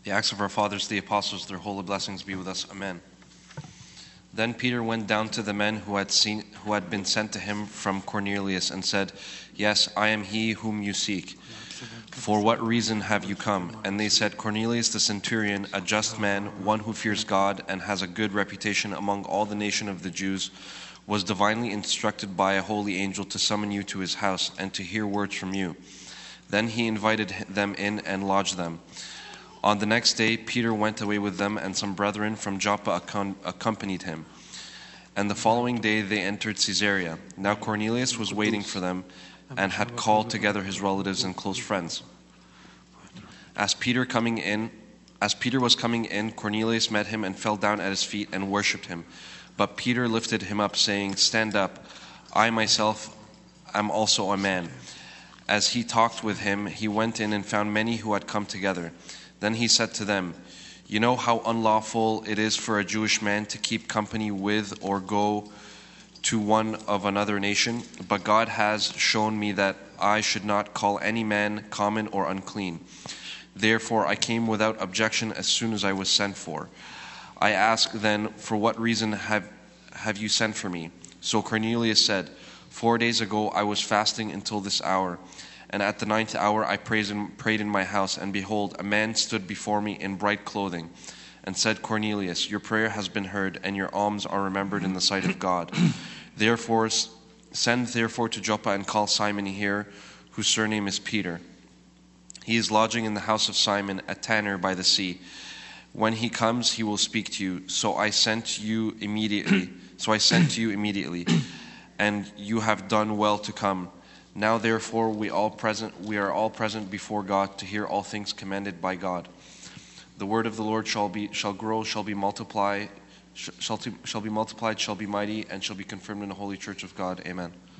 The acts of our fathers, the apostles, their holy blessings be with us. Amen. Then Peter went down to the men who had been sent to him from Cornelius and said, "Yes, I am he whom you seek. For what reason have you come?" And they said, "Cornelius the centurion, a just man, one who fears God and has a good reputation among all the nation of the Jews, was divinely instructed by a holy angel to summon you to his house and to hear words from you." Then he invited them in and lodged them. On the next day, Peter went away with them, and some brethren from Joppa accompanied him. And the following day they entered Caesarea. Now Cornelius was waiting for them and had called together his relatives and close friends. As Peter was coming in, Cornelius met him and fell down at his feet and worshipped him. But Peter lifted him up, saying, "Stand up, I myself am also a man." As he talked with him, he went in and found many who had come together. Then he said to them, "You know how unlawful it is for a Jewish man to keep company with or go to one of another nation, but God has shown me that I should not call any man common or unclean. Therefore I came without objection as soon as I was sent for. I ask then, for what reason have you sent for me?" So Cornelius said, 4 days ago I was fasting until this hour, and at the 9th hour I prayed in my house, and behold, a man stood before me in bright clothing, and said, "Cornelius, your prayer has been heard, and your alms are remembered in the sight of God. Send therefore to Joppa and call Simon here, whose surname is Peter. He is lodging in the house of Simon, a tanner by the sea. When he comes, he will speak to you." So I sent to you immediately, and you have done well to come. Now therefore we are all present before God to hear all things commanded by God. The word of the Lord shall grow, shall be multiplied, shall be mighty, and shall be confirmed in the holy church of God. Amen.